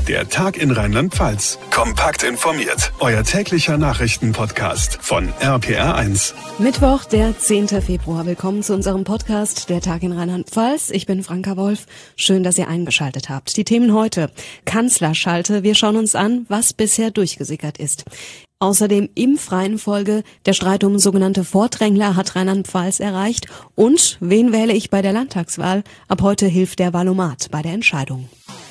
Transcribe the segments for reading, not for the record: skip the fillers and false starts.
Der Tag in Rheinland-Pfalz. Kompakt informiert. Euer täglicher Nachrichtenpodcast von RPR1. Mittwoch, der 10. Februar. Willkommen zu unserem Podcast Der Tag in Rheinland-Pfalz. Ich bin Franka Wolf. Schön, dass ihr eingeschaltet habt. Die Themen heute. Kanzlerschalte. Wir schauen uns an, was bisher durchgesickert ist. Außerdem Impfreihenfolge. Der Streit um sogenannte Vordrängler hat Rheinland-Pfalz erreicht. Und wen wähle ich bei der Landtagswahl? Ab heute hilft der Valomat bei der Entscheidung.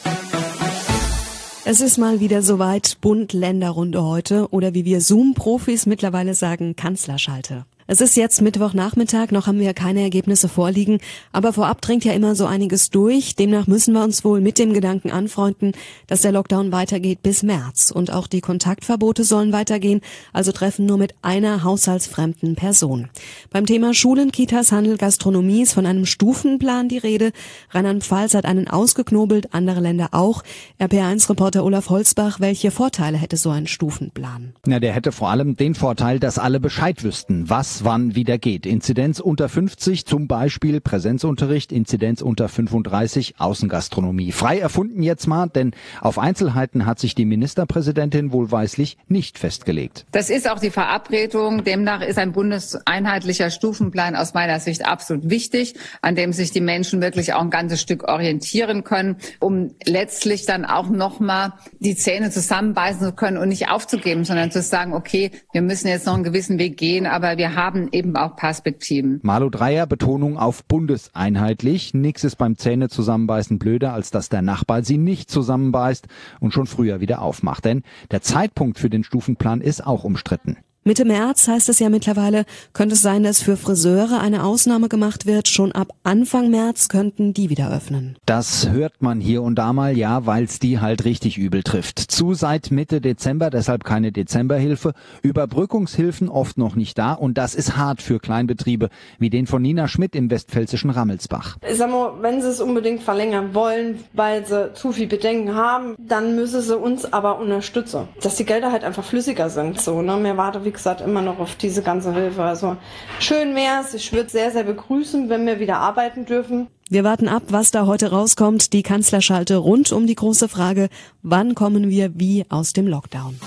Es ist mal wieder soweit, Bund-Länder-Runde heute oder wie wir Zoom-Profis mittlerweile sagen, Kanzlerschalte. Es ist jetzt Mittwochnachmittag, noch haben wir keine Ergebnisse vorliegen, aber vorab dringt ja immer so einiges durch. Demnach müssen wir uns wohl mit dem Gedanken anfreunden, dass der Lockdown weitergeht bis März. Und auch die Kontaktverbote sollen weitergehen, also Treffen nur mit einer haushaltsfremden Person. Beim Thema Schulen, Kitas, Handel, Gastronomie ist von einem Stufenplan die Rede. Rheinland-Pfalz hat einen ausgeknobelt, andere Länder auch. RPR1-Reporter Olaf Holzbach, welche Vorteile hätte so ein Stufenplan? Na, der hätte vor allem den Vorteil, dass alle Bescheid wüssten, was wann wieder geht. Inzidenz unter 50, zum Beispiel Präsenzunterricht, Inzidenz unter 35, Außengastronomie. Frei erfunden jetzt mal, denn auf Einzelheiten hat sich die Ministerpräsidentin wohlweislich nicht festgelegt. Das ist auch die Verabredung. Demnach ist ein bundeseinheitlicher Stufenplan aus meiner Sicht absolut wichtig, an dem sich die Menschen wirklich auch ein ganzes Stück orientieren können, um letztlich dann auch nochmal die Zähne zusammenbeißen zu können und nicht aufzugeben, sondern zu sagen, okay, wir müssen jetzt noch einen gewissen Weg gehen, aber wir haben eben auch Perspektiven. Malu Dreyer, Betonung auf bundeseinheitlich. Nix ist beim Zähne zusammenbeißen blöder, als dass der Nachbar sie nicht zusammenbeißt und schon früher wieder aufmacht. Denn der Zeitpunkt für den Stufenplan ist auch umstritten. Mitte März heißt es ja mittlerweile, könnte es sein, dass für Friseure eine Ausnahme gemacht wird. Schon ab Anfang März könnten die wieder öffnen. Das hört man hier und da mal, ja, weil es die halt richtig übel trifft. Zu seit Mitte Dezember, deshalb keine Dezemberhilfe. Überbrückungshilfen oft noch nicht da und das ist hart für Kleinbetriebe, wie den von Nina Schmidt im westpfälzischen Rammelsbach. Ich sag mal, wenn sie es unbedingt verlängern wollen, weil sie zu viel Bedenken haben, dann müssen sie uns aber unterstützen. Dass die Gelder halt einfach flüssiger sind, so, ne? Mir warte, wie gesagt, immer noch auf diese ganze Hilfe. Also schön wär's. Ich würde sehr, sehr begrüßen, wenn wir wieder arbeiten dürfen. Wir warten ab, was da heute rauskommt. Die Kanzlerschalte rund um die große Frage, wann kommen wir wie aus dem Lockdown?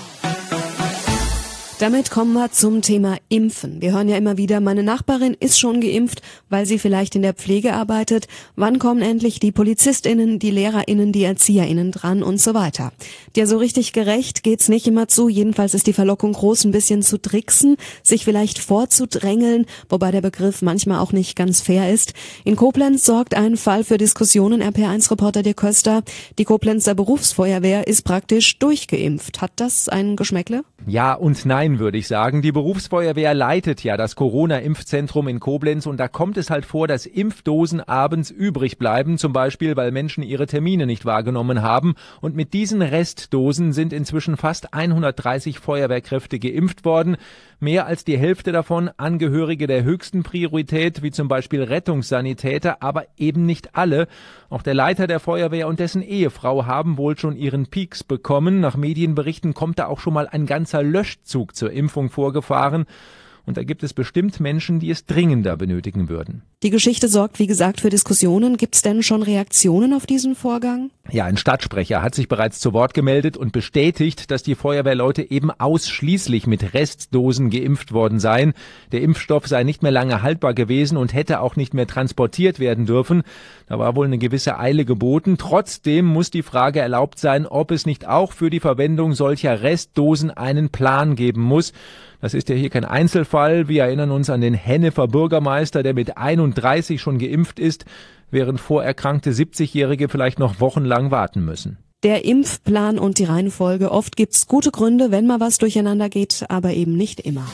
Damit kommen wir zum Thema Impfen. Wir hören ja immer wieder, meine Nachbarin ist schon geimpft, weil sie vielleicht in der Pflege arbeitet. Wann kommen endlich die PolizistInnen, die LehrerInnen, die ErzieherInnen dran und so weiter? Ja, so richtig gerecht geht's nicht immer zu. Jedenfalls ist die Verlockung groß, ein bisschen zu tricksen, sich vielleicht vorzudrängeln, wobei der Begriff manchmal auch nicht ganz fair ist. In Koblenz sorgt ein Fall für Diskussionen, RPR1-Reporter Dirk Köster. Die Koblenzer Berufsfeuerwehr ist praktisch durchgeimpft. Hat das ein Geschmäckle? Ja und nein, würde ich sagen. Die Berufsfeuerwehr leitet ja das Corona-Impfzentrum in Koblenz und da kommt es halt vor, dass Impfdosen abends übrig bleiben, zum Beispiel, weil Menschen ihre Termine nicht wahrgenommen haben. Und mit diesen Restdosen sind inzwischen fast 130 Feuerwehrkräfte geimpft worden. Mehr als die Hälfte davon Angehörige der höchsten Priorität, wie zum Beispiel Rettungssanitäter, aber eben nicht alle. Auch der Leiter der Feuerwehr und dessen Ehefrau haben wohl schon ihren Peaks bekommen. Nach Medienberichten kommt da auch schon mal ein ganzer Löschzug zur Impfung vorgefahren. Und da gibt es bestimmt Menschen, die es dringender benötigen würden. Die Geschichte sorgt, wie gesagt, für Diskussionen. Gibt es denn schon Reaktionen auf diesen Vorgang? Ja, ein Stadtsprecher hat sich bereits zu Wort gemeldet und bestätigt, dass die Feuerwehrleute eben ausschließlich mit Restdosen geimpft worden seien. Der Impfstoff sei nicht mehr lange haltbar gewesen und hätte auch nicht mehr transportiert werden dürfen. Da war wohl eine gewisse Eile geboten. Trotzdem muss die Frage erlaubt sein, ob es nicht auch für die Verwendung solcher Restdosen einen Plan geben muss. Das ist ja hier kein Einzelfall. Wir erinnern uns an den Hennefer Bürgermeister, der mit 31 schon geimpft ist, während vorerkrankte 70-Jährige vielleicht noch wochenlang warten müssen. Der Impfplan und die Reihenfolge. Oft gibt's gute Gründe, wenn mal was durcheinander geht, aber eben nicht immer.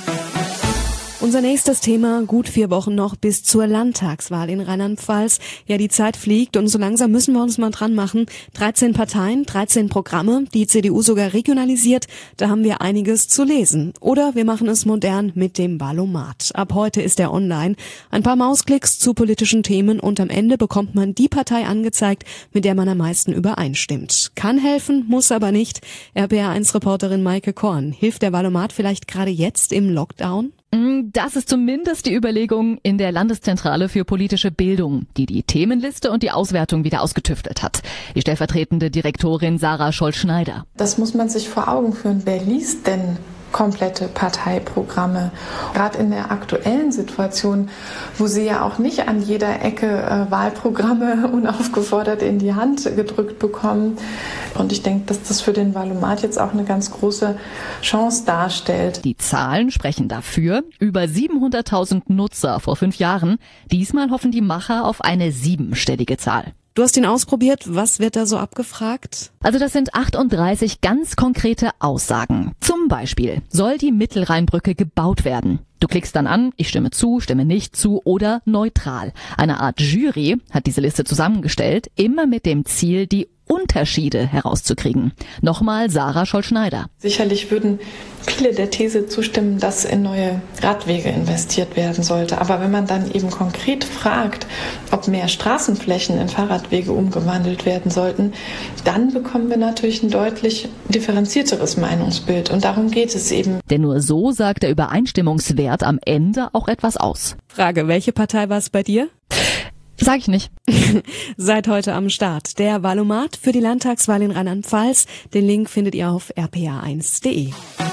Unser nächstes Thema, gut 4 Wochen noch bis zur Landtagswahl in Rheinland-Pfalz. Ja, die Zeit fliegt und so langsam müssen wir uns mal dran machen. 13 Parteien, 13 Programme, die CDU sogar regionalisiert. Da haben wir einiges zu lesen. Oder wir machen es modern mit dem Valomat. Ab heute ist er online. Ein paar Mausklicks zu politischen Themen und am Ende bekommt man die Partei angezeigt, mit der man am meisten übereinstimmt. Kann helfen, muss aber nicht. RPR1-Reporterin Maike Korn. Hilft der Valomat vielleicht gerade jetzt im Lockdown? Das ist zumindest die Überlegung in der Landeszentrale für politische Bildung, die die Themenliste und die Auswertung wieder ausgetüftelt hat. Die stellvertretende Direktorin Sarah Scholz-Schneider. Das muss man sich vor Augen führen. Wer liest denn komplette Parteiprogramme? Gerade in der aktuellen Situation, wo sie ja auch nicht an jeder Ecke Wahlprogramme unaufgefordert in die Hand gedrückt bekommen. Und ich denke, dass das für den Wahlomat jetzt auch eine ganz große Chance darstellt. Die Zahlen sprechen dafür. Über 700.000 Nutzer vor 5 Jahren. Diesmal hoffen die Macher auf eine 7-stellige Zahl. Du hast ihn ausprobiert. Was wird da so abgefragt? Also das sind 38 ganz konkrete Aussagen. Zum Beispiel, soll die Mittelrheinbrücke gebaut werden? Du klickst dann an, ich stimme zu, stimme nicht zu oder neutral. Eine Art Jury hat diese Liste zusammengestellt, immer mit dem Ziel, die Unterschiede herauszukriegen. Nochmal Sarah Scholz-Schneider. Sicherlich würden viele der These zustimmen, dass in neue Radwege investiert werden sollte. Aber wenn man dann eben konkret fragt, ob mehr Straßenflächen in Fahrradwege umgewandelt werden sollten, dann bekommen wir natürlich ein deutlich differenzierteres Meinungsbild. Und darum geht es eben. Denn nur so sagt der Übereinstimmungswert am Ende auch etwas aus. Frage, welche Partei war es bei dir? Sag ich nicht. Seit heute am Start der Wahlomat für die Landtagswahl in Rheinland-Pfalz. Den Link findet ihr auf rpa1.de.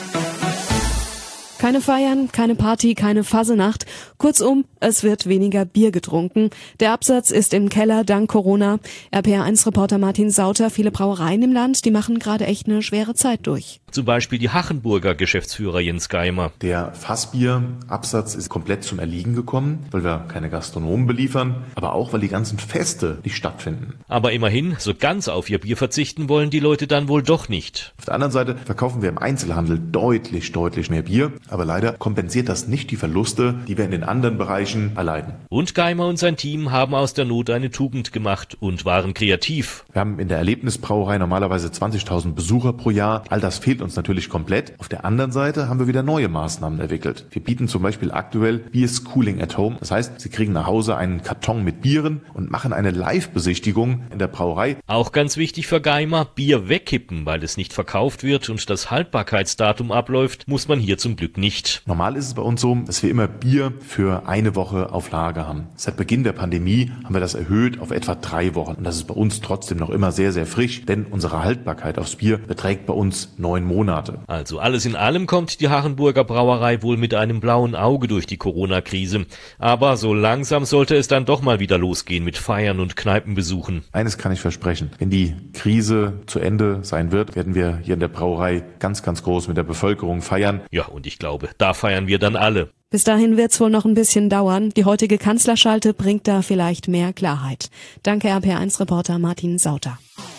Keine Feiern, keine Party, keine Fasenacht. Kurzum, es wird weniger Bier getrunken. Der Absatz ist im Keller dank Corona. RPA1-Reporter Martin Sauter, viele Brauereien im Land, die machen gerade echt eine schwere Zeit durch. Zum Beispiel die Hachenburger Geschäftsführer Jens Geimer. Der Fassbierabsatz ist komplett zum Erliegen gekommen, weil wir keine Gastronomen beliefern, aber auch, weil die ganzen Feste nicht stattfinden. Aber immerhin, so ganz auf ihr Bier verzichten wollen die Leute dann wohl doch nicht. Auf der anderen Seite verkaufen wir im Einzelhandel deutlich mehr Bier, aber leider kompensiert das nicht die Verluste, die wir in den anderen Bereichen erleiden. Und Geimer und sein Team haben aus der Not eine Tugend gemacht und waren kreativ. Wir haben in der Erlebnisbrauerei normalerweise 20.000 Besucher pro Jahr. All das fehlt uns natürlich komplett. Auf der anderen Seite haben wir wieder neue Maßnahmen entwickelt. Wir bieten zum Beispiel aktuell Beer Schooling at Home. Das heißt, Sie kriegen nach Hause einen Karton mit Bieren und machen eine Live-Besichtigung in der Brauerei. Auch ganz wichtig für Geimer, Bier wegkippen, weil es nicht verkauft wird und das Haltbarkeitsdatum abläuft, muss man hier zum Glück nicht. Normal ist es bei uns so, dass wir immer Bier für eine Woche auf Lager haben. Seit Beginn der Pandemie haben wir das erhöht auf etwa 3 Wochen. Und das ist bei uns trotzdem noch immer sehr frisch, denn unsere Haltbarkeit aufs Bier beträgt bei uns 9 Monate. Also alles in allem kommt die Hachenburger Brauerei wohl mit einem blauen Auge durch die Corona-Krise. Aber so langsam sollte es dann doch mal wieder losgehen mit Feiern und Kneipenbesuchen. Eines kann ich versprechen. Wenn die Krise zu Ende sein wird, werden wir hier in der Brauerei ganz groß mit der Bevölkerung feiern. Ja, und ich glaube, da feiern wir dann alle. Bis dahin wird's wohl noch ein bisschen dauern. Die heutige Kanzlerschalte bringt da vielleicht mehr Klarheit. Danke RPA1-Reporter Martin Sauter.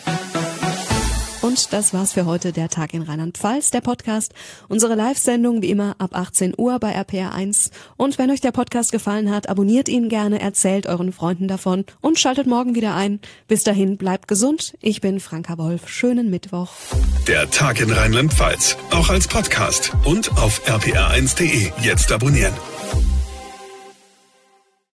Und das war's für heute, der Tag in Rheinland-Pfalz, der Podcast. Unsere Live-Sendung wie immer ab 18 Uhr bei RPA1. Und wenn euch der Podcast gefallen hat, abonniert ihn gerne, erzählt euren Freunden davon und schaltet morgen wieder ein. Bis dahin, bleibt gesund. Ich bin Franka Wolf. Schönen Mittwoch. Der Tag in Rheinland-Pfalz, auch als Podcast und auf rpa1.de. Jetzt abonnieren.